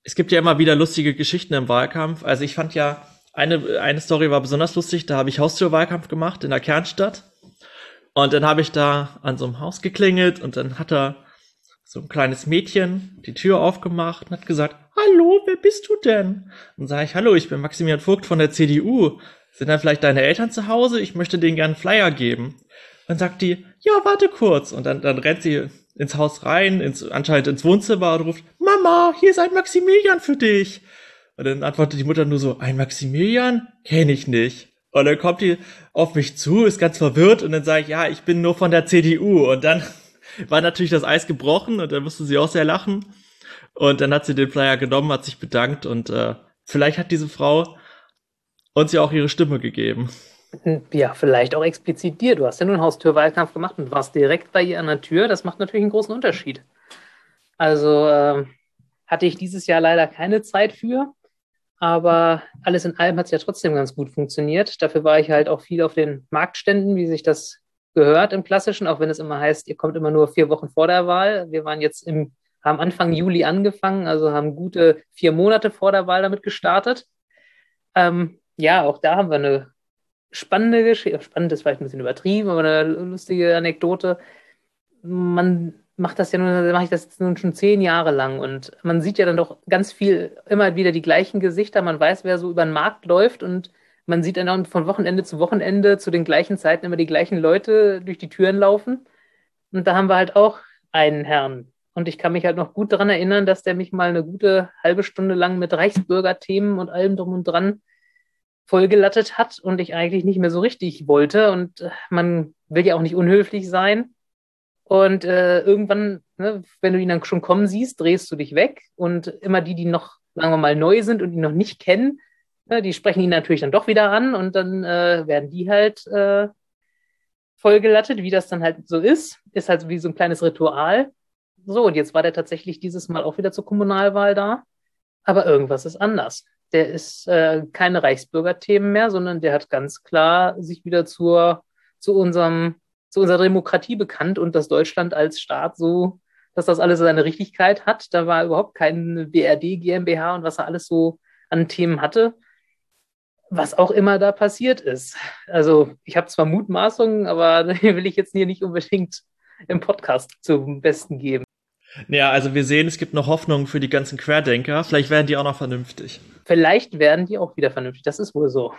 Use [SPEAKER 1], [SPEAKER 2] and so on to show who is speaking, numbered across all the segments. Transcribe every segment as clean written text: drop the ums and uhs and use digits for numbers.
[SPEAKER 1] Es gibt ja immer wieder lustige Geschichten im Wahlkampf. Also ich fand ja, eine Story war besonders lustig, da habe ich Haustürwahlkampf gemacht in der Kernstadt. Und dann habe ich da an so einem Haus geklingelt und dann hat da so ein kleines Mädchen die Tür aufgemacht und hat gesagt, hallo, wer bist du denn? Und sage ich, hallo, ich bin Maximilian Vogt von der CDU. Sind dann vielleicht deine Eltern zu Hause? Ich möchte denen gerne einen Flyer geben. Dann sagt die, ja, warte kurz. Und dann rennt sie ins Haus rein, anscheinend ins Wohnzimmer und ruft, Mama, hier ist ein Maximilian für dich. Und dann antwortet die Mutter nur so, ein Maximilian? Kenn ich nicht. Und dann kommt die auf mich zu, ist ganz verwirrt und dann sage ich, ja, ich bin nur von der CDU. Und dann war natürlich das Eis gebrochen und dann musste sie auch sehr lachen. Und dann hat sie den Flyer genommen, hat sich bedankt und vielleicht hat diese Frau uns ja auch ihre Stimme gegeben.
[SPEAKER 2] Ja, vielleicht auch explizit dir. Du hast ja nur einen Haustürwahlkampf gemacht und warst direkt bei ihr an der Tür. Das macht natürlich einen großen Unterschied. Also hatte ich dieses Jahr leider keine Zeit für, aber alles in allem hat es ja trotzdem ganz gut funktioniert. Dafür war ich halt auch viel auf den Marktständen, wie sich das gehört im Klassischen, auch wenn es immer heißt, ihr kommt immer nur 4 Wochen vor der Wahl. Wir waren jetzt haben Anfang Juli angefangen, also haben gute 4 Monate vor der Wahl damit gestartet. Ja, auch da haben wir eine spannende Geschichte, spannend ist vielleicht ein bisschen übertrieben, aber eine lustige Anekdote. Man macht das ja nun, mache ich das jetzt nun schon 10 Jahre lang und man sieht ja dann doch ganz viel, immer wieder die gleichen Gesichter. Man weiß, wer so über den Markt läuft und man sieht dann auch von Wochenende zu Wochenende zu den gleichen Zeiten immer die gleichen Leute durch die Türen laufen. Und da haben wir halt auch einen Herrn. Und ich kann mich halt noch gut daran erinnern, dass der mich mal eine gute halbe Stunde lang mit Reichsbürgerthemen und allem drum und dran vollgelattet hat und ich eigentlich nicht mehr so richtig wollte. Und man will ja auch nicht unhöflich sein. Und irgendwann, ne, wenn du ihn dann schon kommen siehst, drehst du dich weg. Und immer die, die noch, sagen wir mal, neu sind und ihn noch nicht kennen, ne, die sprechen ihn natürlich dann doch wieder an und dann werden die halt vollgelattet, wie das dann halt so ist. Ist halt wie so ein kleines Ritual. So, und jetzt war der tatsächlich dieses Mal auch wieder zur Kommunalwahl da. Aber irgendwas ist anders. Der ist keine Reichsbürgerthemen mehr, sondern der hat ganz klar sich wieder zu unserem, zu unserer Demokratie bekannt und dass Deutschland als Staat so, dass das alles seine Richtigkeit hat. Da war überhaupt kein BRD, GmbH und was er alles so an Themen hatte, was auch immer da passiert ist. Also ich habe zwar Mutmaßungen, aber die will ich jetzt hier nicht unbedingt im Podcast zum Besten geben.
[SPEAKER 1] Ja, also wir sehen, es gibt noch Hoffnung für die ganzen Querdenker. Vielleicht werden die auch noch vernünftig.
[SPEAKER 2] Vielleicht werden die auch wieder vernünftig. Das ist wohl so.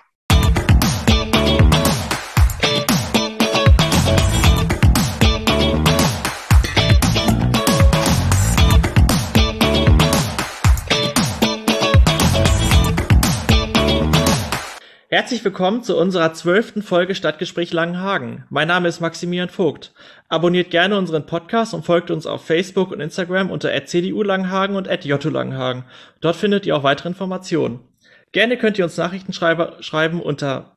[SPEAKER 1] Herzlich willkommen zu unserer 12. Folge Stadtgespräch Langenhagen. Mein Name ist Maximilian Vogt. Abonniert gerne unseren Podcast und folgt uns auf Facebook und Instagram unter @CDU Langenhagen und @JU Langenhagen. Dort findet ihr auch weitere Informationen. Gerne könnt ihr uns Nachrichten schreiben unter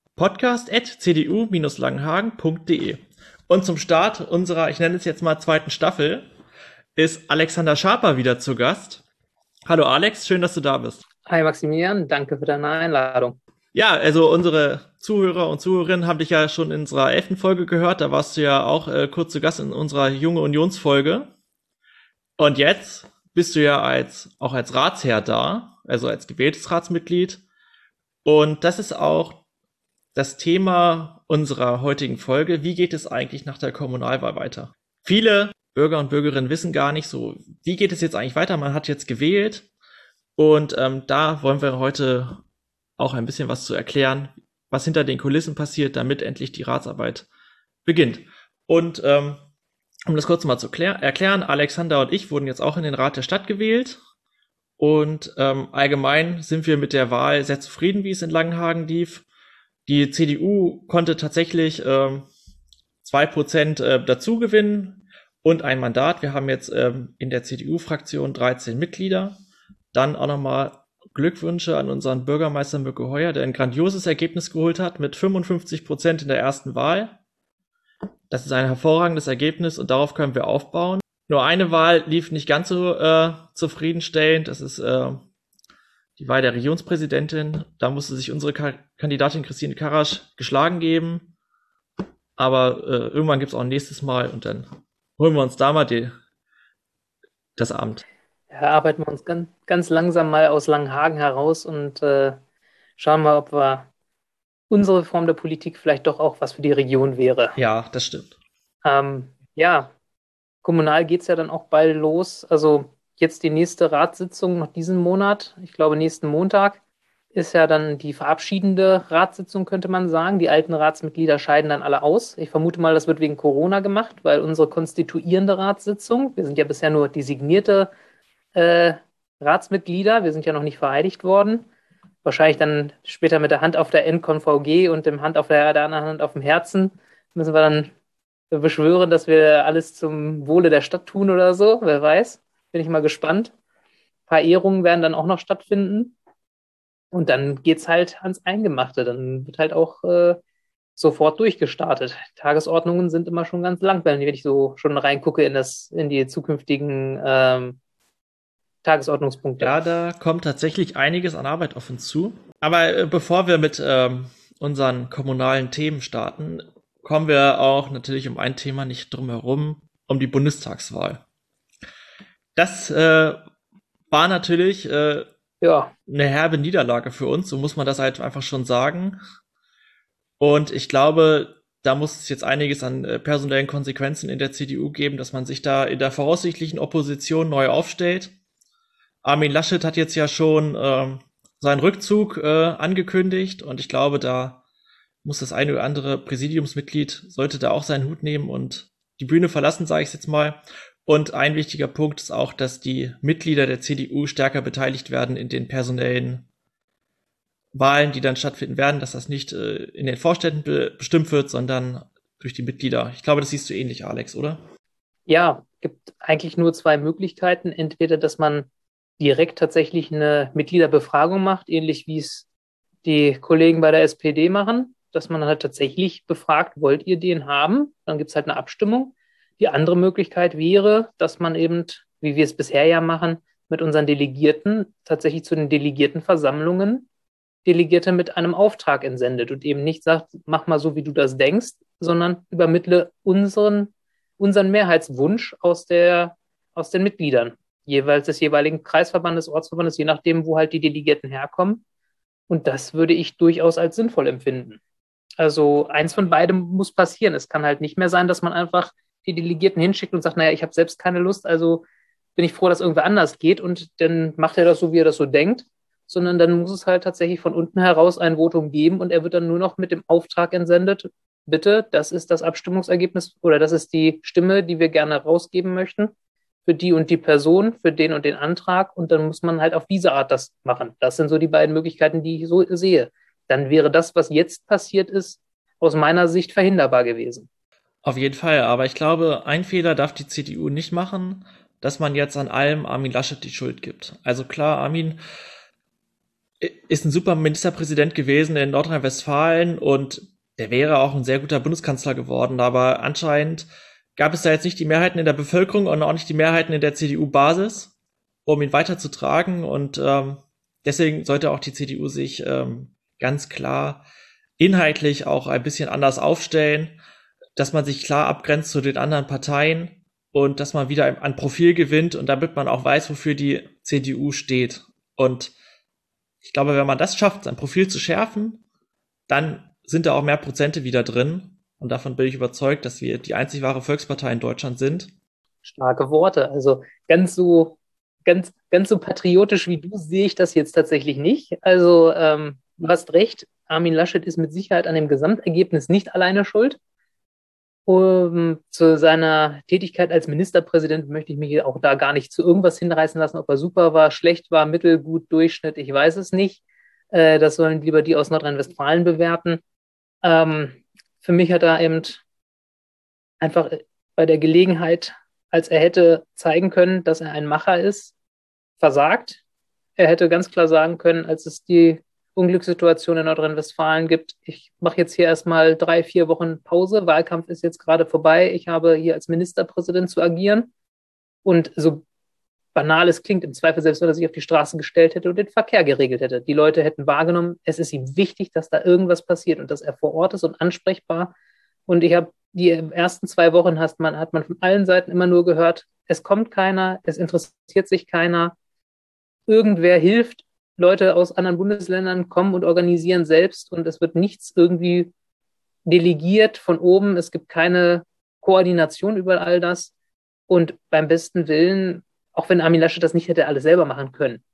[SPEAKER 1] podcast@cdu-langenhagen.de. Und zum Start unserer, ich nenne es jetzt mal zweiten Staffel, ist Alexander Schaper wieder zu Gast. Hallo Alex, schön, dass du da bist.
[SPEAKER 2] Hi Maximilian, danke für deine Einladung.
[SPEAKER 1] Ja, also unsere Zuhörer und Zuhörerinnen haben dich ja schon in unserer 11. Folge gehört. Da warst du ja auch kurz zu Gast in unserer Junge Unionsfolge. Und jetzt bist du ja auch als Ratsherr da, also als gewähltes Ratsmitglied. Und das ist auch das Thema unserer heutigen Folge. Wie geht es eigentlich nach der Kommunalwahl weiter? Viele Bürger und Bürgerinnen wissen gar nicht so, wie geht es jetzt eigentlich weiter? Man hat jetzt gewählt. Und da wollen wir heute auch ein bisschen was zu erklären, was hinter den Kulissen passiert, damit endlich die Ratsarbeit beginnt. Und um das kurz mal zu erklären, Alexander und ich wurden jetzt auch in den Rat der Stadt gewählt. Und allgemein sind wir mit der Wahl sehr zufrieden, wie es in Langenhagen lief. Die CDU konnte tatsächlich 2% dazu gewinnen und ein Mandat. Wir haben jetzt in der CDU-Fraktion 13 Mitglieder. Dann auch nochmal Glückwünsche an unseren Bürgermeister Mirko Heuer, der ein grandioses Ergebnis geholt hat mit 55% in der ersten Wahl. Das ist ein hervorragendes Ergebnis und darauf können wir aufbauen. Nur eine Wahl lief nicht ganz so zufriedenstellend. Das ist die Wahl der Regierungspräsidentin. Da musste sich unsere Kandidatin Christine Karasch geschlagen geben. Aber irgendwann gibt es auch ein nächstes Mal und dann holen wir uns da mal das Amt.
[SPEAKER 2] Ja, arbeiten wir uns ganz, ganz langsam mal aus Langenhagen heraus und schauen mal, ob wir unsere Form der Politik vielleicht doch auch was für die Region wäre.
[SPEAKER 1] Ja, das stimmt.
[SPEAKER 2] Ja, kommunal geht es ja dann auch bald los. Also jetzt die nächste Ratssitzung noch diesen Monat, ich glaube nächsten Montag, ist ja dann die verabschiedende Ratssitzung, könnte man sagen. Die alten Ratsmitglieder scheiden dann alle aus. Ich vermute mal, das wird wegen Corona gemacht, weil unsere konstituierende Ratssitzung, wir sind ja bisher nur designierte äh, Ratsmitglieder, wir sind ja noch nicht vereidigt worden. Wahrscheinlich dann später mit der Hand auf der NkonVG und dem Hand auf der anderen Hand auf dem Herzen müssen wir dann beschwören, dass wir alles zum Wohle der Stadt tun oder so. Wer weiß. Bin ich mal gespannt. Ein paar Ehrungen werden dann auch noch stattfinden. Und dann geht's halt ans Eingemachte. Dann wird halt auch sofort durchgestartet. Tagesordnungen sind immer schon ganz lang, wenn ich so schon reingucke in die zukünftigen Tagesordnungspunkte.
[SPEAKER 1] Ja, da kommt tatsächlich einiges an Arbeit auf uns zu. Aber bevor wir mit unseren kommunalen Themen starten, kommen wir auch natürlich um ein Thema nicht drum herum, um die Bundestagswahl. Das war natürlich
[SPEAKER 2] Ja,
[SPEAKER 1] eine herbe Niederlage für uns, so muss man das halt einfach schon sagen. Und ich glaube, da muss es jetzt einiges an personellen Konsequenzen in der CDU geben, dass man sich da in der voraussichtlichen Opposition neu aufstellt. Armin Laschet hat jetzt ja schon seinen Rückzug angekündigt und ich glaube, da muss das eine oder andere Präsidiumsmitglied, sollte da auch seinen Hut nehmen und die Bühne verlassen, sage ich jetzt mal. Und ein wichtiger Punkt ist auch, dass die Mitglieder der CDU stärker beteiligt werden in den personellen Wahlen, die dann stattfinden werden, dass das nicht in den Vorständen bestimmt wird, sondern durch die Mitglieder. Ich glaube, das siehst du ähnlich, Alex, oder?
[SPEAKER 2] ja, gibt eigentlich nur zwei Möglichkeiten. Entweder, dass man direkt tatsächlich eine Mitgliederbefragung macht, ähnlich wie es die Kollegen bei der SPD machen, dass man halt tatsächlich befragt, wollt ihr den haben? Dann gibt es halt eine Abstimmung. Die andere Möglichkeit wäre, dass man eben, wie wir es bisher ja machen, mit unseren Delegierten tatsächlich zu den Delegiertenversammlungen Delegierte mit einem Auftrag entsendet und eben nicht sagt, mach mal so, wie du das denkst, sondern übermittle unseren Mehrheitswunsch aus den Mitgliedern, jeweils des jeweiligen Kreisverbandes, Ortsverbandes, je nachdem, wo halt die Delegierten herkommen. Und das würde ich durchaus als sinnvoll empfinden. Also eins von beidem muss passieren. Es kann halt nicht mehr sein, dass man einfach die Delegierten hinschickt und sagt, naja, ich habe selbst keine Lust, also bin ich froh, dass irgendwer anders geht und dann macht er das so, wie er das so denkt, sondern dann muss es halt tatsächlich von unten heraus ein Votum geben und er wird dann nur noch mit dem Auftrag entsendet, bitte, das ist das Abstimmungsergebnis oder das ist die Stimme, die wir gerne rausgeben möchten für die und die Person, für den und den Antrag und dann muss man halt auf diese Art das machen. Das sind so die beiden Möglichkeiten, die ich so sehe. Dann wäre das, was jetzt passiert ist, aus meiner Sicht verhinderbar gewesen.
[SPEAKER 1] Auf jeden Fall, aber ich glaube, ein Fehler darf die CDU nicht machen, dass man jetzt an allem Armin Laschet die Schuld gibt. Also klar, Armin ist ein super Ministerpräsident gewesen in Nordrhein-Westfalen und der wäre auch ein sehr guter Bundeskanzler geworden, aber anscheinend gab es da jetzt nicht die Mehrheiten in der Bevölkerung und auch nicht die Mehrheiten in der CDU-Basis, um ihn weiterzutragen und deswegen sollte auch die CDU sich ganz klar inhaltlich auch ein bisschen anders aufstellen, dass man sich klar abgrenzt zu den anderen Parteien und dass man wieder an Profil gewinnt und damit man auch weiß, wofür die CDU steht. Und ich glaube, wenn man das schafft, sein Profil zu schärfen, dann sind da auch mehr Prozente wieder drin. Und davon bin ich überzeugt, dass wir die einzig wahre Volkspartei in Deutschland sind.
[SPEAKER 2] Starke Worte. Also ganz so patriotisch wie du sehe ich das jetzt tatsächlich nicht. Also du hast recht, Armin Laschet ist mit Sicherheit an dem Gesamtergebnis nicht alleine schuld. Zu seiner Tätigkeit als Ministerpräsident möchte ich mich auch da gar nicht zu irgendwas hinreißen lassen, ob er super war, schlecht war, mittelgut, Durchschnitt, ich weiß es nicht. Das sollen lieber die aus Nordrhein-Westfalen bewerten. Für mich hat er eben einfach bei der Gelegenheit, als er hätte zeigen können, dass er ein Macher ist, versagt. Er hätte ganz klar sagen können, als es die Unglückssituation in Nordrhein-Westfalen gibt, ich mache jetzt hier erstmal 3, 4 Wochen Pause, Wahlkampf ist jetzt gerade vorbei, ich habe hier als Ministerpräsident zu agieren. Und so banal es klingt, im Zweifel selbst, wenn er sich auf die Straße gestellt hätte und den Verkehr geregelt hätte. Die Leute hätten wahrgenommen, es ist ihm wichtig, dass da irgendwas passiert und dass er vor Ort ist und ansprechbar. Und ich habe die ersten 2 Wochen hat man von allen Seiten immer nur gehört, es kommt keiner, es interessiert sich keiner. Irgendwer hilft, Leute aus anderen Bundesländern kommen und organisieren selbst und es wird nichts irgendwie delegiert von oben. Es gibt keine Koordination über all das. Und beim besten Willen, auch wenn Armin Laschet das nicht hätte alles selber machen können,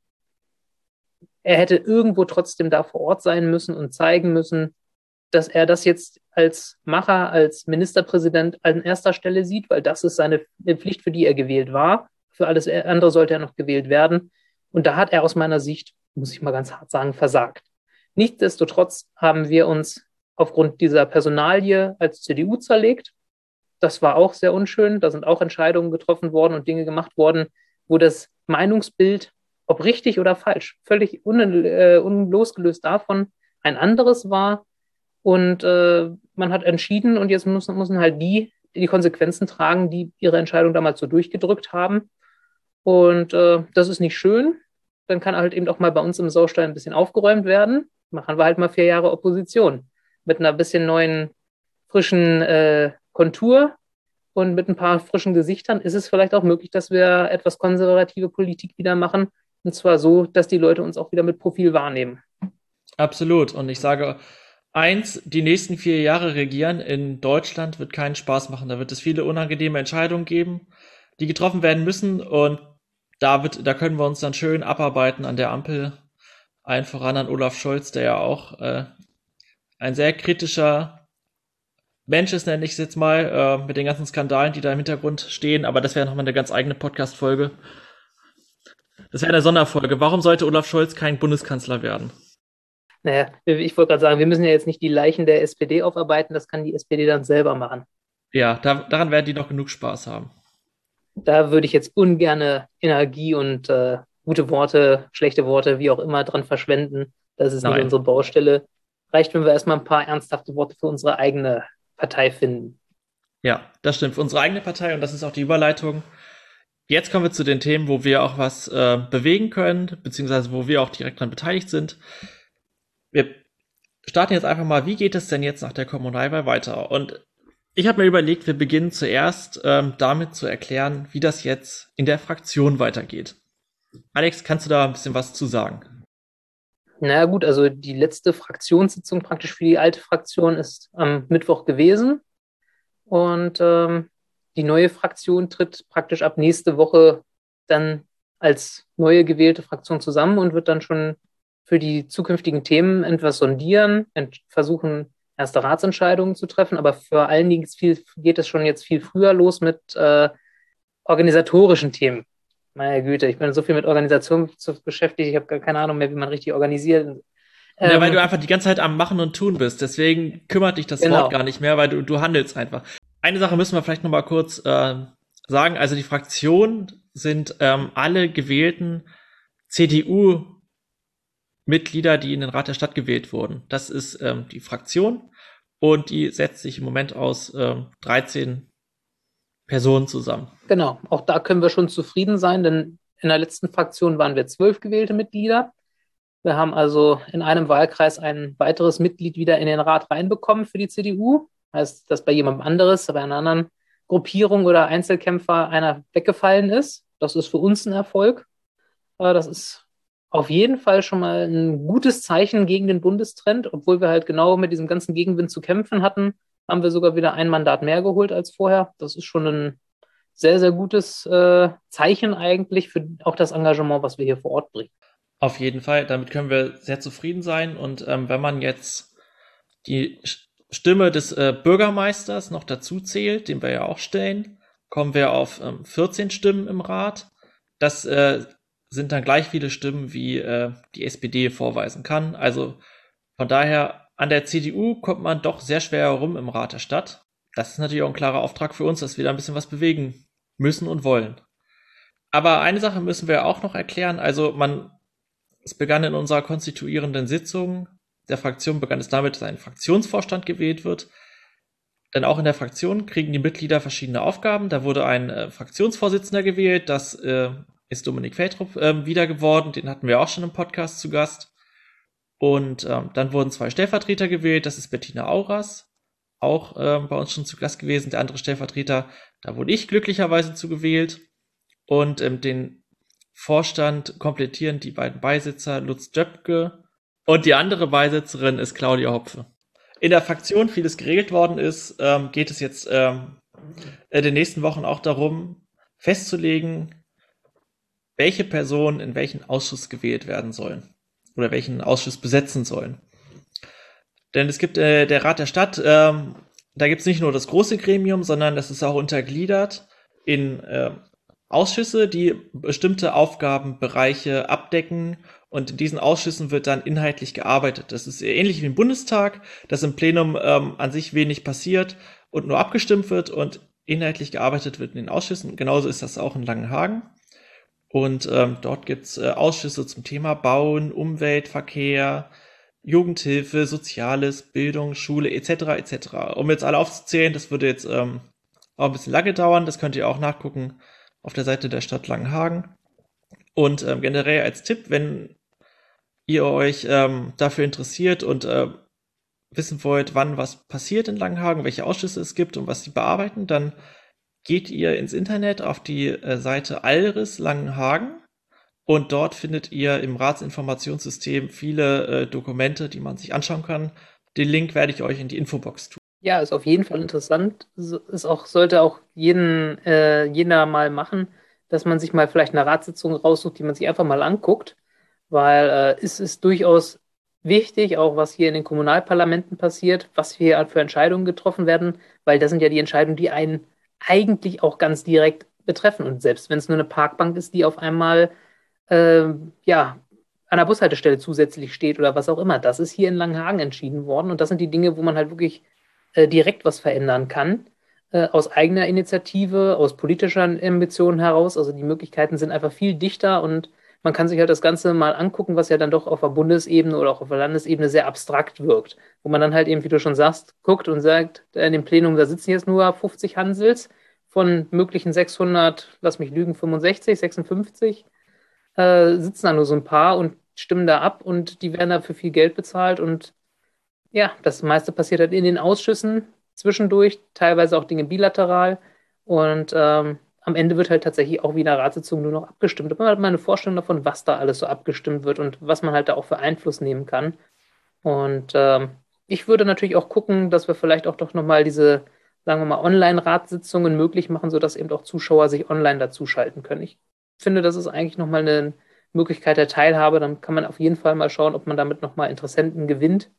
[SPEAKER 2] er hätte irgendwo trotzdem da vor Ort sein müssen und zeigen müssen, dass er das jetzt als Macher, als Ministerpräsident an erster Stelle sieht, weil das ist seine Pflicht, für die er gewählt war. Für alles andere sollte er noch gewählt werden. Und da hat er aus meiner Sicht, muss ich mal ganz hart sagen, versagt. Nichtsdestotrotz haben wir uns aufgrund dieser Personalie als CDU zerlegt. Das war auch sehr unschön. Da sind auch Entscheidungen getroffen worden und Dinge gemacht worden, wo das Meinungsbild, ob richtig oder falsch, völlig losgelöst davon ein anderes war. Und man hat entschieden und jetzt müssen halt die Konsequenzen tragen, die ihre Entscheidung damals so durchgedrückt haben. Und das ist nicht schön. Dann kann halt eben auch mal bei uns im Saustall ein bisschen aufgeräumt werden. Machen wir halt mal 4 Jahre Opposition mit einer bisschen neuen, frischen Kontur und mit ein paar frischen Gesichtern ist es vielleicht auch möglich, dass wir etwas konservative Politik wieder machen. Und zwar so, dass die Leute uns auch wieder mit Profil wahrnehmen.
[SPEAKER 1] Absolut. Und ich sage eins, die nächsten 4 Jahre regieren in Deutschland wird keinen Spaß machen. Da wird es viele unangenehme Entscheidungen geben, die getroffen werden müssen. Und da können wir uns dann schön abarbeiten an der Ampel. Allen voran an Olaf Scholz, der ja auch ein sehr kritischer Mensch ist, nenne ich es jetzt mal, mit den ganzen Skandalen, die da im Hintergrund stehen. Aber das wäre nochmal eine ganz eigene Podcast-Folge. Das wäre eine Sonderfolge. Warum sollte Olaf Scholz kein Bundeskanzler werden?
[SPEAKER 2] Naja, ich wollte gerade sagen, wir müssen ja jetzt nicht die Leichen der SPD aufarbeiten, das kann die SPD dann selber machen.
[SPEAKER 1] Ja, daran werden die noch genug Spaß haben.
[SPEAKER 2] Da würde ich jetzt ungerne Energie und gute Worte, schlechte Worte, wie auch immer, dran verschwenden. Das ist nicht unsere Baustelle. Reicht, wenn wir erstmal ein paar ernsthafte Worte für unsere eigene Partei finden.
[SPEAKER 1] Ja, das stimmt. Für unsere eigene Partei und das ist auch die Überleitung. Jetzt kommen wir zu den Themen, wo wir auch was bewegen können, beziehungsweise wo wir auch direkt daran beteiligt sind. Wir starten jetzt einfach mal, wie geht es denn jetzt nach der Kommunalwahl weiter? Und ich habe mir überlegt, wir beginnen zuerst damit zu erklären, wie das jetzt in der Fraktion weitergeht. Alex, kannst du da ein bisschen was zu sagen?
[SPEAKER 2] Na gut, also die letzte Fraktionssitzung praktisch für die alte Fraktion ist am Mittwoch gewesen. Und die neue Fraktion tritt praktisch ab nächste Woche dann als neue gewählte Fraktion zusammen und wird dann schon für die zukünftigen Themen etwas sondieren, versuchen, erste Ratsentscheidungen zu treffen. Aber vor allen Dingen geht es schon jetzt viel früher los mit organisatorischen Themen. Meine Güte, ich bin so viel mit Organisation beschäftigt, ich habe gar keine Ahnung mehr, wie man richtig organisiert.
[SPEAKER 1] Ja, weil du einfach die ganze Zeit am Machen und Tun bist. Deswegen kümmert dich das Wort gar nicht mehr, weil du handelst einfach. Eine Sache müssen wir vielleicht noch mal kurz sagen. Also die Fraktion sind alle gewählten CDU-Mitglieder, die in den Rat der Stadt gewählt wurden. Das ist die Fraktion und die setzt sich im Moment aus 13 Personen zusammen.
[SPEAKER 2] Genau, auch da können wir schon zufrieden sein, denn in der letzten Fraktion waren wir 12 gewählte Mitglieder. Wir haben also in einem Wahlkreis ein weiteres Mitglied wieder in den Rat reinbekommen für die CDU. Heißt, dass bei jemandem anderes, bei einer anderen Gruppierung oder Einzelkämpfer einer weggefallen ist. Das ist für uns ein Erfolg. Das ist auf jeden Fall schon mal ein gutes Zeichen gegen den Bundestrend. Obwohl wir halt genau mit diesem ganzen Gegenwind zu kämpfen hatten, haben wir sogar wieder ein Mandat mehr geholt als vorher. Das ist schon ein sehr, sehr gutes Zeichen eigentlich für auch das Engagement, was wir hier vor Ort bringen.
[SPEAKER 1] Auf jeden Fall, damit können wir sehr zufrieden sein. Und wenn man jetzt die Stimme des Bürgermeisters noch dazu zählt, den wir ja auch stellen, kommen wir auf 14 Stimmen im Rat. Das sind dann gleich viele Stimmen, wie die SPD vorweisen kann. Also von daher, an der CDU kommt man doch sehr schwer herum im Rat der Stadt. Das ist natürlich auch ein klarer Auftrag für uns, dass wir da ein bisschen was bewegen müssen und wollen. Aber eine Sache müssen wir auch noch erklären. Also es begann in unserer konstituierenden Sitzung der Fraktion, begann es damit, dass ein Fraktionsvorstand gewählt wird. Denn auch in der Fraktion kriegen die Mitglieder verschiedene Aufgaben. Da wurde ein Fraktionsvorsitzender gewählt. Das ist Dominik Feldrup wieder geworden. Den hatten wir auch schon im Podcast zu Gast. Und dann wurden 2 Stellvertreter gewählt. Das ist Bettina Auras, auch bei uns schon zu Gast gewesen. Der andere Stellvertreter, da wurde ich glücklicherweise zugewählt. Und den Vorstand komplettieren die beiden Beisitzer Lutz Döpke und die andere Beisitzerin ist Claudia Hopfe. In der Fraktion vieles geregelt worden ist, geht es jetzt in den nächsten Wochen auch darum, festzulegen, welche Personen in welchen Ausschuss gewählt werden sollen oder welchen Ausschuss besetzen sollen. Denn es gibt der Rat der Stadt, da gibt es nicht nur das große Gremium, sondern das ist auch untergliedert in Ausschüsse, die bestimmte Aufgabenbereiche abdecken und in diesen Ausschüssen wird dann inhaltlich gearbeitet. Das ist ähnlich wie im Bundestag, dass im Plenum an sich wenig passiert und nur abgestimmt wird und inhaltlich gearbeitet wird in den Ausschüssen. Genauso ist das auch in Langenhagen. Und dort gibt's Ausschüsse zum Thema Bauen, Umwelt, Verkehr, Jugendhilfe, Soziales, Bildung, Schule etc. etc. Um jetzt alle aufzuzählen, das würde jetzt auch ein bisschen lange dauern. Das könnt ihr auch nachgucken auf der Seite der Stadt Langenhagen. Und generell als Tipp, wenn ihr euch dafür interessiert und wissen wollt, wann was passiert in Langenhagen, welche Ausschüsse es gibt und was sie bearbeiten, dann geht ihr ins Internet auf die Seite Alris Langenhagen und dort findet ihr im Ratsinformationssystem viele Dokumente, die man sich anschauen kann. Den Link werde ich euch in die Infobox tun.
[SPEAKER 2] Ja, ist auf jeden Fall interessant. Sollte auch jeder mal machen, dass man sich mal vielleicht eine Ratssitzung raussucht, die man sich einfach mal anguckt, weil es ist durchaus wichtig, auch was hier in den Kommunalparlamenten passiert, was hier für Entscheidungen getroffen werden, weil das sind ja die Entscheidungen, die einen eigentlich auch ganz direkt betreffen. Und selbst wenn es nur eine Parkbank ist, die auf einmal ja, an der Bushaltestelle zusätzlich steht oder was auch immer, das ist hier in Langenhagen entschieden worden. Und das sind die Dinge, wo man halt wirklich direkt was verändern kann, aus eigener Initiative, aus politischer Ambition heraus. Also die Möglichkeiten sind einfach viel dichter und man kann sich halt das Ganze mal angucken, was ja dann doch auf der Bundesebene oder auch auf der Landesebene sehr abstrakt wirkt. Wo man dann halt eben, wie du schon sagst, guckt und sagt, in dem Plenum, da sitzen jetzt nur 50 Hansels von möglichen 600, lass mich lügen, 65, 56, sitzen da nur so ein paar und stimmen da ab und die werden dafür viel Geld bezahlt und ja, das meiste passiert halt in den Ausschüssen zwischendurch, teilweise auch Dinge bilateral. Und am Ende wird halt tatsächlich auch wie in der Ratssitzung nur noch abgestimmt. Aber man hat mal eine Vorstellung davon, was da alles so abgestimmt wird und was man halt da auch für Einfluss nehmen kann. Und ich würde natürlich auch gucken, dass wir vielleicht auch doch nochmal diese, sagen wir mal, Online-Ratssitzungen möglich machen, sodass eben auch Zuschauer sich online dazuschalten können. Ich finde, das ist eigentlich nochmal eine Möglichkeit der Teilhabe. Dann kann man auf jeden Fall mal schauen, ob man damit nochmal Interessenten gewinnt,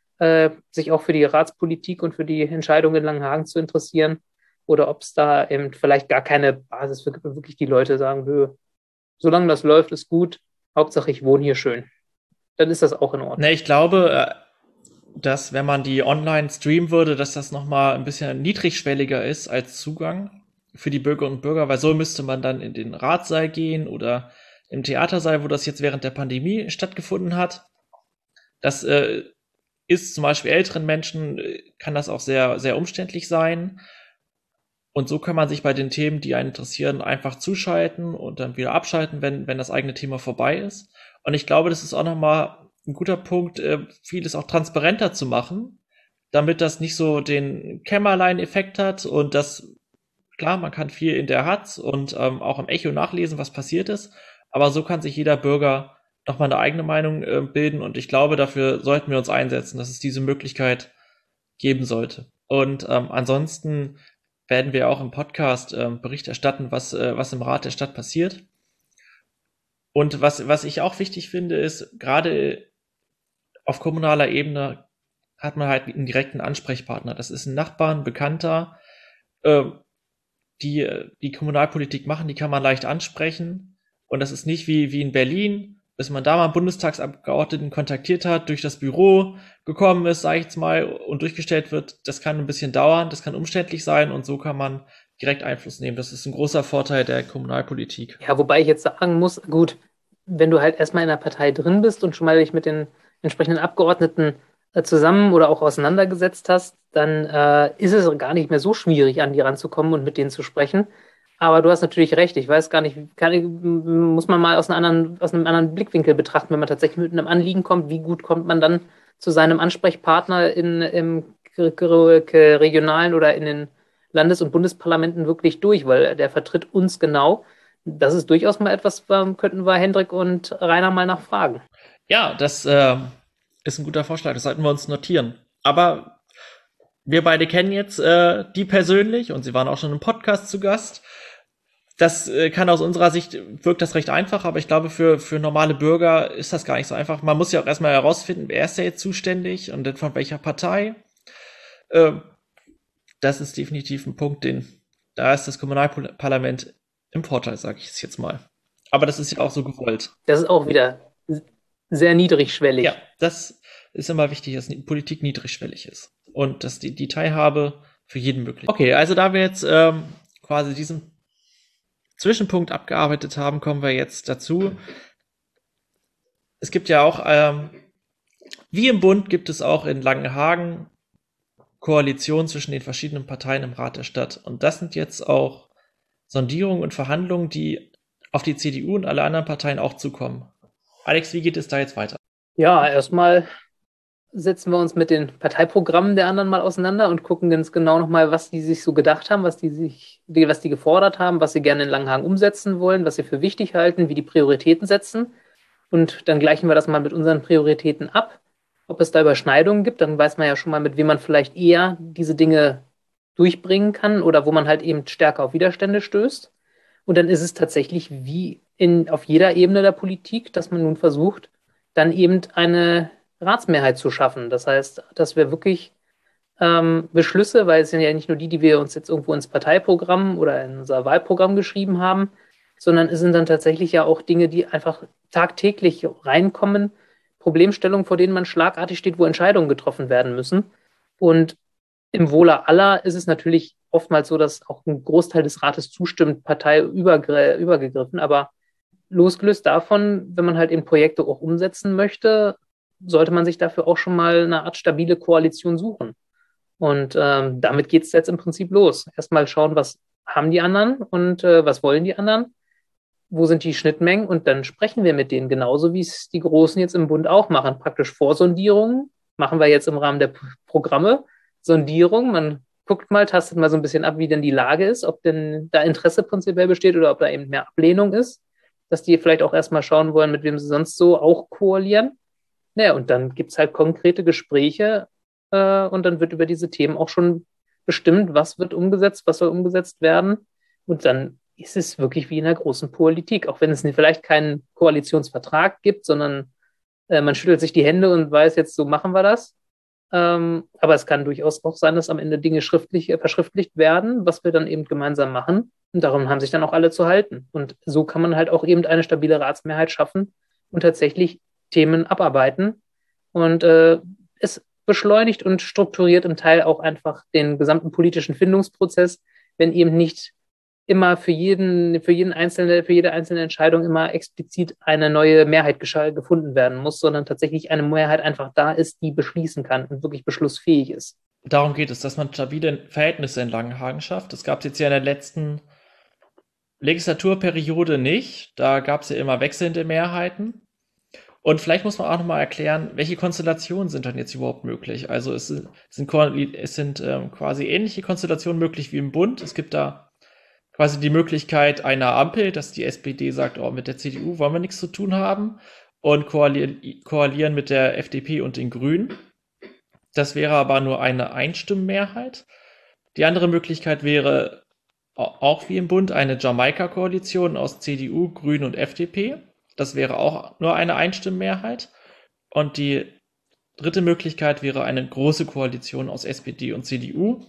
[SPEAKER 2] sich auch für die Ratspolitik und für die Entscheidungen in Langenhagen zu interessieren oder ob es da eben vielleicht gar keine Basis für gibt und wirklich die Leute sagen, Nö, solange das läuft, ist gut, Hauptsache ich wohne hier schön. Dann ist das auch in Ordnung.
[SPEAKER 1] Ne, ich glaube, dass wenn man die online streamen würde, dass das nochmal ein bisschen niedrigschwelliger ist als Zugang für die Bürgerinnen und Bürger, weil so müsste man dann in den Ratssaal gehen oder im Theatersaal, wo das jetzt während der Pandemie stattgefunden hat. Das ist zum Beispiel älteren Menschen, kann das auch sehr, sehr umständlich sein. Und so kann man sich bei den Themen, die einen interessieren, einfach zuschalten und dann wieder abschalten, wenn das eigene Thema vorbei ist. Und ich glaube, das ist auch nochmal ein guter Punkt, vieles auch transparenter zu machen, damit das nicht so den Kämmerlein-Effekt hat und das, klar, man kann viel in der Hatz und auch im Echo nachlesen, was passiert ist, aber so kann sich jeder Bürger nochmal eine eigene Meinung bilden und ich glaube, dafür sollten wir uns einsetzen, dass es diese Möglichkeit geben sollte. Und ansonsten werden wir auch im Podcast Bericht erstatten, was im Rat der Stadt passiert. Und was ich auch wichtig finde, ist, gerade auf kommunaler Ebene hat man halt einen direkten Ansprechpartner. Das ist ein Nachbar, ein Bekannter, die Kommunalpolitik machen, die kann man leicht ansprechen. Und das ist nicht wie in Berlin, bis man da mal einen Bundestagsabgeordneten kontaktiert hat, durch das Büro gekommen ist, sage ich jetzt mal, und durchgestellt wird. Das kann ein bisschen dauern, das kann umständlich sein und so kann man direkt Einfluss nehmen. Das ist ein großer Vorteil der Kommunalpolitik.
[SPEAKER 2] Ja, wobei ich jetzt sagen muss, gut, wenn du halt erstmal in der Partei drin bist und schon mal dich mit den entsprechenden Abgeordneten zusammen oder auch auseinandergesetzt hast, dann ist es gar nicht mehr so schwierig, an die ranzukommen und mit denen zu sprechen. Aber du hast natürlich recht. Ich weiß gar nicht, muss man mal aus einem anderen Blickwinkel betrachten, wenn man tatsächlich mit einem Anliegen kommt, wie gut kommt man dann zu seinem Ansprechpartner im regionalen oder in den Landes- und Bundesparlamenten wirklich durch, weil der vertritt uns genau. das ist durchaus mal etwas, könnten wir Hendrik und Rainer mal nachfragen.
[SPEAKER 1] Ja, das ist ein guter Vorschlag. Das sollten wir uns notieren. Aber wir beide kennen jetzt die persönlich und sie waren auch schon im Podcast zu Gast. Das kann aus unserer Sicht, wirkt das recht einfach, aber ich glaube, für normale Bürger ist das gar nicht so einfach. Man muss ja auch erstmal herausfinden, wer ist da jetzt zuständig und dann von welcher Partei. Das ist definitiv ein Punkt, da ist das Kommunalparlament im Vorteil, sage ich es jetzt mal. Aber das ist ja auch so gewollt.
[SPEAKER 2] Das ist auch wieder sehr niedrigschwellig.
[SPEAKER 1] Ja, das ist immer wichtig, dass die Politik niedrigschwellig ist und dass die Teilhabe für jeden möglich ist. Okay, also da wir jetzt quasi diesen Zwischenpunkt abgearbeitet haben, kommen wir jetzt dazu. Es gibt ja auch, wie im Bund, gibt es auch in Langenhagen Koalitionen zwischen den verschiedenen Parteien im Rat der Stadt. Und das sind jetzt auch Sondierungen und Verhandlungen, die auf die CDU und alle anderen Parteien auch zukommen. Alex, wie geht es da jetzt weiter?
[SPEAKER 2] Ja, erstmal setzen wir uns mit den Parteiprogrammen der anderen mal auseinander und gucken ganz genau nochmal, was die sich so gedacht haben, was die gefordert haben, was sie gerne in Langenhagen umsetzen wollen, was sie für wichtig halten, wie die Prioritäten setzen. Und dann gleichen wir das mal mit unseren Prioritäten ab. Ob es da Überschneidungen gibt, dann weiß man ja schon mal, mit wem man vielleicht eher diese Dinge durchbringen kann oder wo man halt eben stärker auf Widerstände stößt. Und dann ist es tatsächlich wie auf jeder Ebene der Politik, dass man nun versucht, dann eben eine Ratsmehrheit zu schaffen. Das heißt, dass wir wirklich Beschlüsse, weil es sind ja nicht nur die wir uns jetzt irgendwo ins Parteiprogramm oder in unser Wahlprogramm geschrieben haben, sondern es sind dann tatsächlich ja auch Dinge, die einfach tagtäglich reinkommen, Problemstellungen, vor denen man schlagartig steht, wo Entscheidungen getroffen werden müssen. Und im Wohle aller ist es natürlich oftmals so, dass auch ein Großteil des Rates zustimmt, parteiübergegriffen. Aber losgelöst davon, wenn man halt eben Projekte auch umsetzen möchte, sollte man sich dafür auch schon mal eine Art stabile Koalition suchen. Und damit geht es jetzt im Prinzip los. Erstmal schauen, was haben die anderen und was wollen die anderen, wo sind die Schnittmengen und dann sprechen wir mit denen, genauso wie es die Großen jetzt im Bund auch machen. Praktisch Vorsondierungen machen wir jetzt im Rahmen der Programme. Sondierung, man guckt mal, tastet mal so ein bisschen ab, wie denn die Lage ist, ob denn da Interesse prinzipiell besteht oder ob da eben mehr Ablehnung ist, dass die vielleicht auch erstmal schauen wollen, mit wem sie sonst so auch koalieren. Naja, und dann gibt es halt konkrete Gespräche und dann wird über diese Themen auch schon bestimmt, was wird umgesetzt, was soll umgesetzt werden. Und dann ist es wirklich wie in der großen Politik, auch wenn es vielleicht keinen Koalitionsvertrag gibt, sondern man schüttelt sich die Hände und weiß jetzt, so machen wir das. Aber es kann durchaus auch sein, dass am Ende Dinge verschriftlicht werden, was wir dann eben gemeinsam machen. Und darum haben sich dann auch alle zu halten. Und so kann man halt auch eben eine stabile Ratsmehrheit schaffen und tatsächlich Themen abarbeiten. Und es beschleunigt und strukturiert im Teil auch einfach den gesamten politischen Findungsprozess, wenn eben nicht immer für jede einzelne Entscheidung immer explizit eine neue Mehrheit gefunden werden muss, sondern tatsächlich eine Mehrheit einfach da ist, die beschließen kann und wirklich beschlussfähig ist.
[SPEAKER 1] Darum geht es, dass man stabile Verhältnisse in Langenhagen schafft. Das gab es jetzt ja in der letzten Legislaturperiode nicht. Da gab es ja immer wechselnde Mehrheiten. Und vielleicht muss man auch nochmal erklären, welche Konstellationen sind dann jetzt überhaupt möglich. Also es sind quasi ähnliche Konstellationen möglich wie im Bund. Es gibt da quasi die Möglichkeit einer Ampel, dass die SPD sagt, oh, mit der CDU wollen wir nichts zu tun haben und koalieren mit der FDP und den Grünen. Das wäre aber nur eine Einstimmenmehrheit. Die andere Möglichkeit wäre auch wie im Bund eine Jamaika-Koalition aus CDU, Grünen und FDP. Das wäre auch nur eine Einstimmenmehrheit. Und die dritte Möglichkeit wäre eine große Koalition aus SPD und CDU.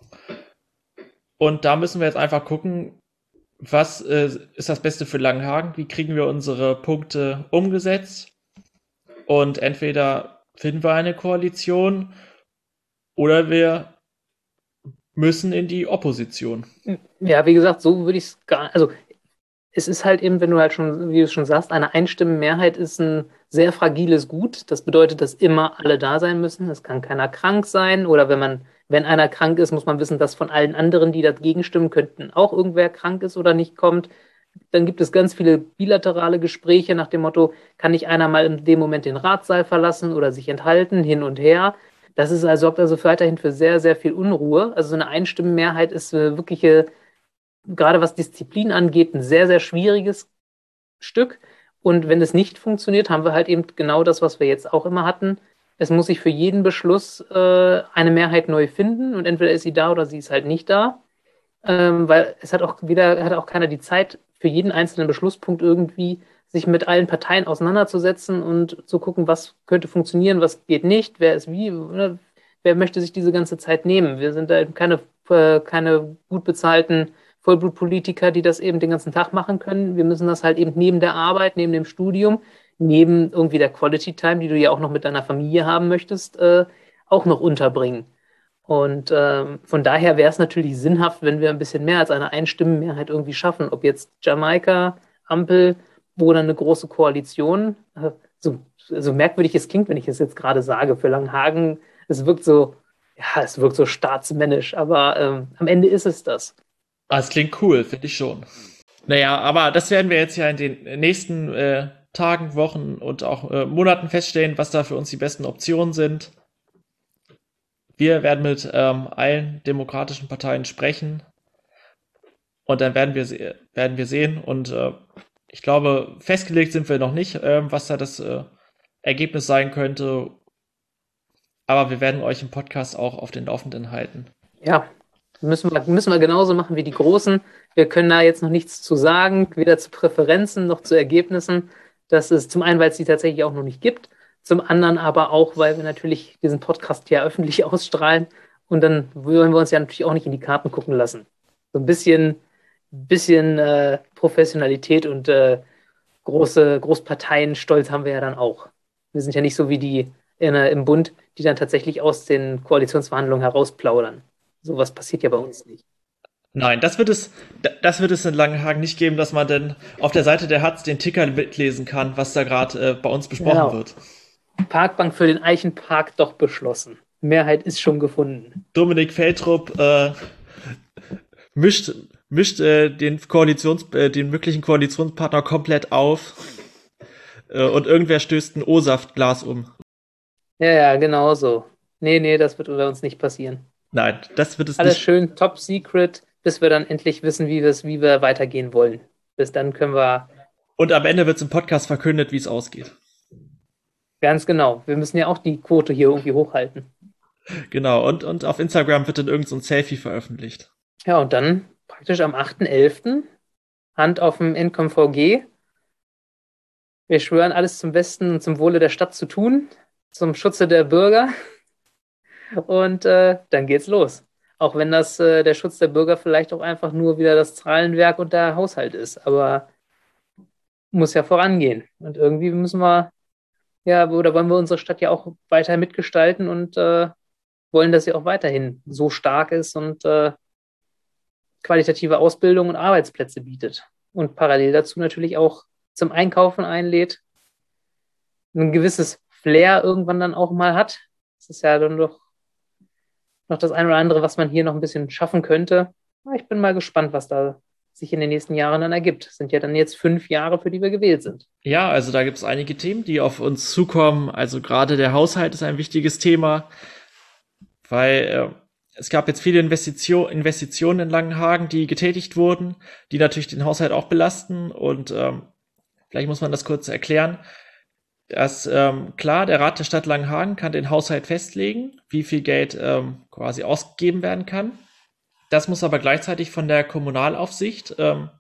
[SPEAKER 1] Und da müssen wir jetzt einfach gucken, was ist das Beste für Langenhagen? Wie kriegen wir unsere Punkte umgesetzt? Und entweder finden wir eine Koalition oder wir müssen in die Opposition.
[SPEAKER 2] Ja, wie gesagt, so würde ich es also es ist halt eben, wenn du halt schon, wie du schon sagst, eine Einstimmenmehrheit ist ein sehr fragiles Gut. Das bedeutet, dass immer alle da sein müssen. Es kann keiner krank sein oder wenn einer krank ist, muss man wissen, dass von allen anderen, die dagegen stimmen könnten, auch irgendwer krank ist oder nicht kommt. Dann gibt es ganz viele bilaterale Gespräche nach dem Motto, kann nicht einer mal in dem Moment den Ratssaal verlassen oder sich enthalten, hin und her. Das sorgt also weiterhin für sehr, sehr viel Unruhe. Also so eine Einstimmenmehrheit ist eine wirkliche gerade was Disziplin angeht, ein sehr, sehr schwieriges Stück. Und wenn es nicht funktioniert, haben wir halt eben genau das, was wir jetzt auch immer hatten. Es muss sich für jeden Beschluss eine Mehrheit neu finden und entweder ist sie da oder sie ist halt nicht da. Weil es hat auch keiner die Zeit, für jeden einzelnen Beschlusspunkt irgendwie sich mit allen Parteien auseinanderzusetzen und zu gucken, was könnte funktionieren, was geht nicht, wer ist wie, ne? Wer möchte sich diese ganze Zeit nehmen. Wir sind da eben keine gut bezahlten Vollblutpolitiker, die das eben den ganzen Tag machen können. Wir müssen das halt eben neben der Arbeit, neben dem Studium, neben irgendwie der Quality Time, die du ja auch noch mit deiner Familie haben möchtest, auch noch unterbringen. Und von daher wäre es natürlich sinnhaft, wenn wir ein bisschen mehr als eine Einstimmenmehrheit irgendwie schaffen. Ob jetzt Jamaika, Ampel oder eine große Koalition. So merkwürdig es klingt, wenn ich es jetzt gerade sage für Langhagen. Es wirkt so, ja, es wirkt so staatsmännisch, aber am Ende ist es das.
[SPEAKER 1] Das klingt cool, finde ich schon. Naja, aber das werden wir jetzt ja in den nächsten Tagen, Wochen und auch Monaten feststellen, was da für uns die besten Optionen sind. Wir werden mit allen demokratischen Parteien sprechen und dann werden wir sehen. Und ich glaube, festgelegt sind wir noch nicht, was da das Ergebnis sein könnte. Aber wir werden euch im Podcast auch auf den Laufenden halten.
[SPEAKER 2] Ja, müssen wir genauso machen wie die Großen. Wir können da jetzt noch nichts zu sagen, weder zu Präferenzen noch zu Ergebnissen. Das ist zum einen, weil es die tatsächlich auch noch nicht gibt, zum anderen aber auch, weil wir natürlich diesen Podcast ja öffentlich ausstrahlen und dann wollen wir uns ja natürlich auch nicht in die Karten gucken lassen. So ein bisschen Professionalität und Großparteienstolz haben wir ja dann auch. Wir sind ja nicht so wie die im Bund, die dann tatsächlich aus den Koalitionsverhandlungen herausplaudern. Sowas passiert ja bei uns nicht.
[SPEAKER 1] Nein, das wird es in Langenhagen nicht geben, dass man dann auf der Seite der Hatz den Ticker mitlesen kann, was da gerade bei uns besprochen
[SPEAKER 2] Genau.
[SPEAKER 1] wird.
[SPEAKER 2] Parkbank für den Eichenpark doch beschlossen. Mehrheit ist schon gefunden.
[SPEAKER 1] Dominik Feldtrup mischt, mischt den möglichen Koalitionspartner komplett auf und irgendwer stößt ein O-Saftglas um.
[SPEAKER 2] Ja, ja, genau so. Nee, das wird bei uns nicht passieren.
[SPEAKER 1] Nein, das wird es
[SPEAKER 2] Alles
[SPEAKER 1] nicht.
[SPEAKER 2] schön top secret, bis wir dann endlich wissen, wie wir weitergehen wollen. Bis dann können wir
[SPEAKER 1] Und am Ende wird es im Podcast verkündet, wie es ausgeht.
[SPEAKER 2] ganz genau. Wir müssen ja auch die Quote hier irgendwie hochhalten.
[SPEAKER 1] Genau, und auf Instagram wird dann irgend so ein Selfie veröffentlicht.
[SPEAKER 2] Ja, und dann praktisch am 8.11. Hand auf dem NkomVG. Wir schwören, alles zum Besten und zum Wohle der Stadt zu tun, zum Schutze der Bürger. Und dann geht's los. Auch wenn das der Schutz der Bürger vielleicht auch einfach nur wieder das Zahlenwerk und der Haushalt ist. Aber muss ja vorangehen. Und irgendwie müssen wir, ja, oder wollen wir unsere Stadt ja auch weiter mitgestalten und wollen, dass sie auch weiterhin so stark ist und qualitative Ausbildung und Arbeitsplätze bietet. Und parallel dazu natürlich auch zum Einkaufen einlädt, ein gewisses Flair irgendwann dann auch mal hat. Das ist ja dann doch noch das eine oder andere, was man hier noch ein bisschen schaffen könnte. Ich bin mal gespannt, was da sich in den nächsten Jahren dann ergibt. Das sind ja dann jetzt 5 Jahre, für die wir gewählt sind.
[SPEAKER 1] Ja, also da gibt es einige Themen, die auf uns zukommen. Also gerade der Haushalt ist ein wichtiges Thema, weil es gab jetzt viele Investitionen in Langenhagen, die getätigt wurden, die natürlich den Haushalt auch belasten. Und vielleicht muss man das kurz erklären. Dass klar, der Rat der Stadt Langenhagen kann den Haushalt festlegen, wie viel Geld quasi ausgegeben werden kann. Das muss aber gleichzeitig von der Kommunalaufsicht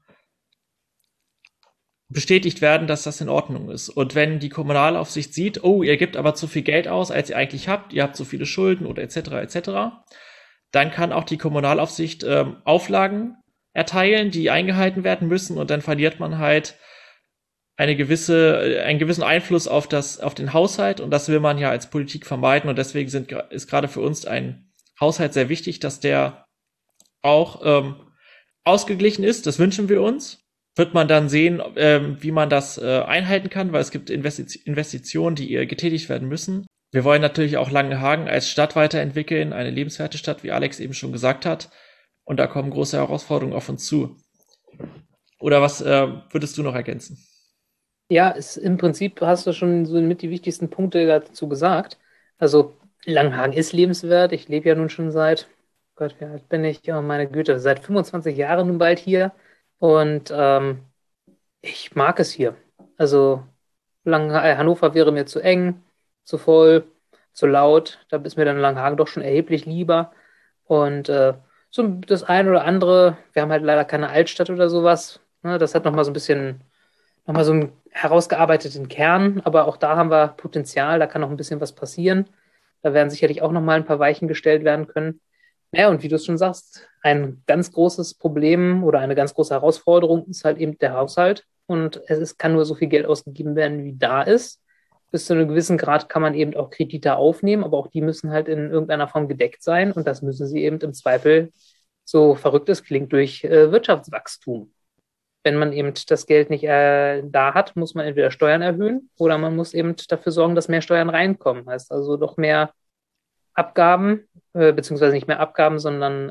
[SPEAKER 1] bestätigt werden, dass das in Ordnung ist. Und wenn die Kommunalaufsicht sieht, oh, ihr gebt aber zu viel Geld aus, als ihr eigentlich habt, ihr habt zu viele Schulden oder etc., dann kann auch die Kommunalaufsicht Auflagen erteilen, die eingehalten werden müssen und dann verliert man halt einen gewissen Einfluss auf den Haushalt und das will man ja als Politik vermeiden und deswegen ist gerade für uns ein Haushalt sehr wichtig, dass der auch ausgeglichen ist. Das wünschen wir uns. Wird man dann sehen, wie man das einhalten kann, weil es gibt Investitionen, die getätigt werden müssen. Wir wollen natürlich auch Langenhagen als Stadt weiterentwickeln, eine lebenswerte Stadt, wie Alex eben schon gesagt hat. Und da kommen große Herausforderungen auf uns zu. Oder was würdest du noch ergänzen?
[SPEAKER 2] Ja, im Prinzip hast du schon so mit die wichtigsten Punkte dazu gesagt. Also Langenhagen ist lebenswert. Ich lebe ja nun schon seit Gott, wie alt bin ich? Oh, meine Güte, seit 25 Jahren nun bald hier. Und ich mag es hier. Also Hannover wäre mir zu eng, zu voll, zu laut. Da ist mir dann Langenhagen doch schon erheblich lieber. Und so das ein oder andere, wir haben halt leider keine Altstadt oder sowas. Ne, das hat nochmal so ein bisschen, nochmal so einen herausgearbeiteten Kern, aber auch da haben wir Potenzial, da kann noch ein bisschen was passieren. Da werden sicherlich auch nochmal ein paar Weichen gestellt werden können. Ja, und wie du es schon sagst, ein ganz großes Problem oder eine ganz große Herausforderung ist halt eben der Haushalt. Und kann nur so viel Geld ausgegeben werden, wie da ist. Bis zu einem gewissen Grad kann man eben auch Kredite aufnehmen, aber auch die müssen halt in irgendeiner Form gedeckt sein. Und das müssen sie eben im Zweifel, so verrückt es klingt, durch Wirtschaftswachstum. Wenn man eben das Geld nicht da hat, muss man entweder Steuern erhöhen oder man muss eben dafür sorgen, dass mehr Steuern reinkommen. Heißt also doch mehr Abgaben, beziehungsweise nicht mehr Abgaben, sondern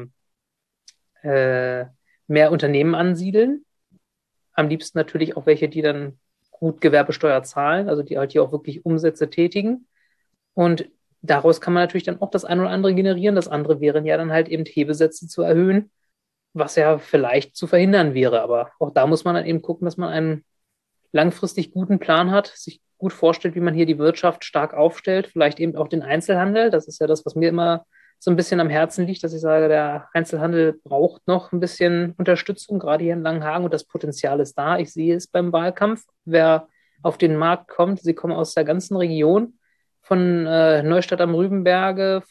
[SPEAKER 2] äh, mehr Unternehmen ansiedeln. Am liebsten natürlich auch welche, die dann gut Gewerbesteuer zahlen, also die halt hier auch wirklich Umsätze tätigen. Und daraus kann man natürlich dann auch das eine oder andere generieren. Das andere wären ja dann halt eben Hebesätze zu erhöhen, was ja vielleicht zu verhindern wäre. Aber auch da muss man dann eben gucken, dass man einen langfristig guten Plan hat, sich gut vorstellt, wie man hier die Wirtschaft stark aufstellt, vielleicht eben auch den Einzelhandel. Das ist ja das, was mir immer so ein bisschen am Herzen liegt, dass ich sage, der Einzelhandel braucht noch ein bisschen Unterstützung, gerade hier in Langenhagen, und das Potenzial ist da. Ich sehe es beim Wahlkampf. Wer auf den Markt kommt, sie kommen aus der ganzen Region, von Neustadt am Rübenberge,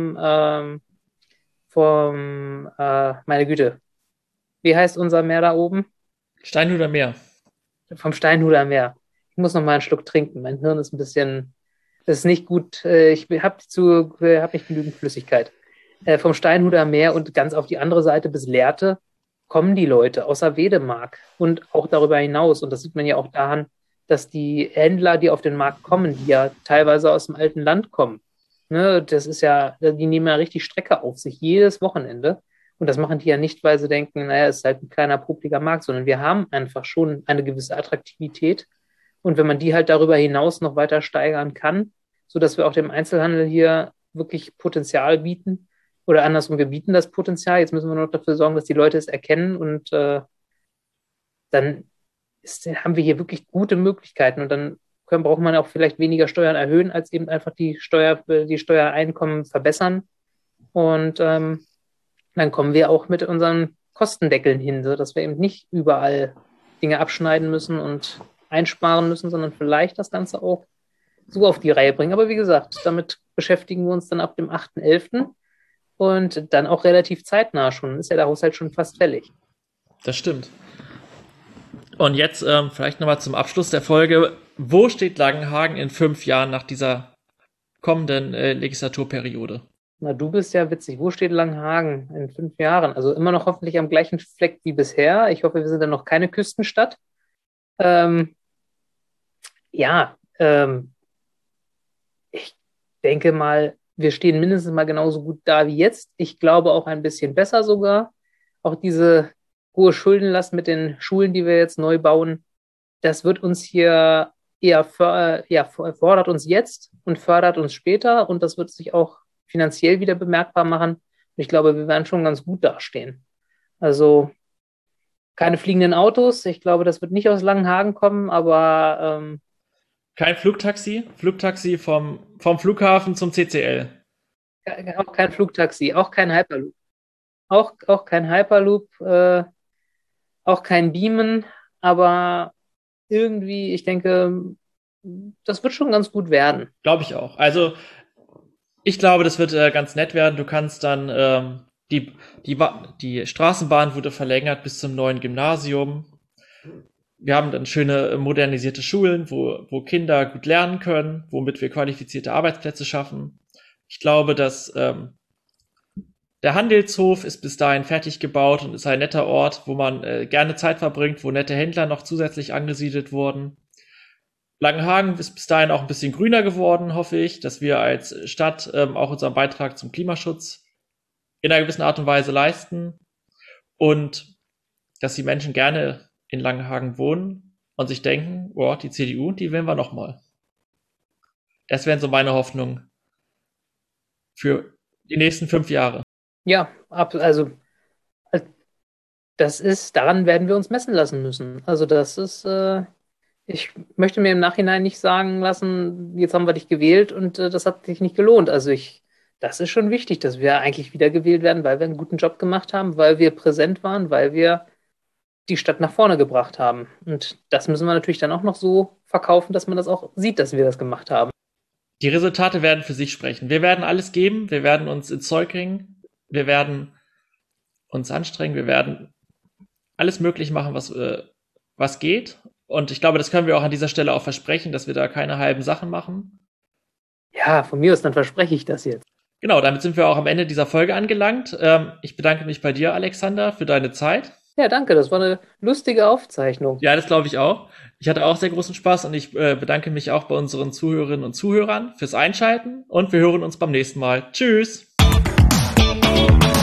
[SPEAKER 2] meine Güte, wie heißt unser Meer da oben?
[SPEAKER 1] Steinhuder Meer.
[SPEAKER 2] Vom Steinhuder Meer. Ich muss noch mal einen Schluck trinken. Mein Hirn ist ein bisschen, das ist nicht gut. Ich hab nicht genügend Flüssigkeit. Vom Steinhuder Meer und ganz auf die andere Seite bis Lehrte kommen die Leute außer Wedemark und auch darüber hinaus. Und das sieht man ja auch daran, dass die Händler, die auf den Markt kommen, die ja teilweise aus dem alten Land kommen, ne, das ist ja, die nehmen ja richtig Strecke auf sich jedes Wochenende. Und das machen die ja nicht, weil sie denken, naja, es ist halt ein kleiner, publiker Markt, sondern wir haben einfach schon eine gewisse Attraktivität. Und wenn man die halt darüber hinaus noch weiter steigern kann, sodass wir auch dem Einzelhandel hier wirklich Potenzial bieten, oder andersrum, wir bieten das Potenzial, jetzt müssen wir nur noch dafür sorgen, dass die Leute es erkennen und dann haben wir hier wirklich gute Möglichkeiten und dann braucht man auch vielleicht weniger Steuern erhöhen, als eben einfach die Steuereinkommen verbessern. Und dann kommen wir auch mit unseren Kostendeckeln hin, so dass wir eben nicht überall Dinge abschneiden müssen und einsparen müssen, sondern vielleicht das Ganze auch so auf die Reihe bringen. Aber wie gesagt, damit beschäftigen wir uns dann ab dem 8.11. und dann auch relativ zeitnah schon. Ist ja der Haushalt schon fast fällig.
[SPEAKER 1] Das stimmt. Und jetzt vielleicht nochmal zum Abschluss der Folge. Wo steht Langenhagen in 5 Jahren nach dieser kommenden Legislaturperiode?
[SPEAKER 2] Na, du bist ja witzig. Wo steht Langenhagen in 5 Jahren? Also immer noch hoffentlich am gleichen Fleck wie bisher. Ich hoffe, wir sind dann noch keine Küstenstadt. Ähm, ja, ich denke mal, wir stehen mindestens mal genauso gut da wie jetzt. Ich glaube auch ein bisschen besser sogar. Auch diese hohe Schuldenlast mit den Schulen, die wir jetzt neu bauen, das wird uns hier eher fordert uns jetzt und fördert uns später. Und das wird sich auch finanziell wieder bemerkbar machen. Und ich glaube, wir werden schon ganz gut dastehen. Also keine fliegenden Autos. Ich glaube, das wird nicht aus Langenhagen kommen, aber
[SPEAKER 1] Kein Flugtaxi? Flugtaxi vom Flughafen zum CCL.
[SPEAKER 2] auch kein Flugtaxi, auch kein Hyperloop. Auch kein Hyperloop, auch kein Beamen, aber irgendwie, ich denke, das wird schon ganz gut werden.
[SPEAKER 1] Glaube ich auch. Also ich glaube, das wird ganz nett werden. Du kannst dann die Straßenbahn wurde verlängert bis zum neuen Gymnasium. Wir haben dann schöne modernisierte Schulen, wo Kinder gut lernen können, womit wir qualifizierte Arbeitsplätze schaffen. Ich glaube, dass der Handelshof ist bis dahin fertig gebaut und ist ein netter Ort, wo man gerne Zeit verbringt, wo nette Händler noch zusätzlich angesiedelt wurden. Langenhagen ist bis dahin auch ein bisschen grüner geworden, hoffe ich, dass wir als Stadt auch unseren Beitrag zum Klimaschutz in einer gewissen Art und Weise leisten und dass die Menschen gerne in Langenhagen wohnen und sich denken, oh, die CDU, die wählen wir nochmal. Das wären so meine Hoffnungen für die nächsten 5 Jahre.
[SPEAKER 2] Ja, also daran werden wir uns messen lassen müssen. Also ich möchte mir im Nachhinein nicht sagen lassen, jetzt haben wir dich gewählt und das hat sich nicht gelohnt. Das ist schon wichtig, dass wir eigentlich wiedergewählt werden, weil wir einen guten Job gemacht haben, weil wir präsent waren, weil wir die Stadt nach vorne gebracht haben. Und das müssen wir natürlich dann auch noch so verkaufen, dass man das auch sieht, dass wir das gemacht haben.
[SPEAKER 1] Die Resultate werden für sich sprechen. Wir werden alles geben, wir werden uns ins Zeug ringen, wir werden uns anstrengen, wir werden alles möglich machen, was geht. Und ich glaube, das können wir auch an dieser Stelle auch versprechen, dass wir da keine halben Sachen machen.
[SPEAKER 2] Ja, von mir aus, dann verspreche ich das jetzt.
[SPEAKER 1] Genau, damit sind wir auch am Ende dieser Folge angelangt. Ich bedanke mich bei dir, Alexander, für deine Zeit.
[SPEAKER 2] Ja, danke, das war eine lustige Aufzeichnung.
[SPEAKER 1] Ja, das glaube ich auch. Ich hatte auch sehr großen Spaß und ich bedanke mich auch bei unseren Zuhörerinnen und Zuhörern fürs Einschalten und wir hören uns beim nächsten Mal. Tschüss!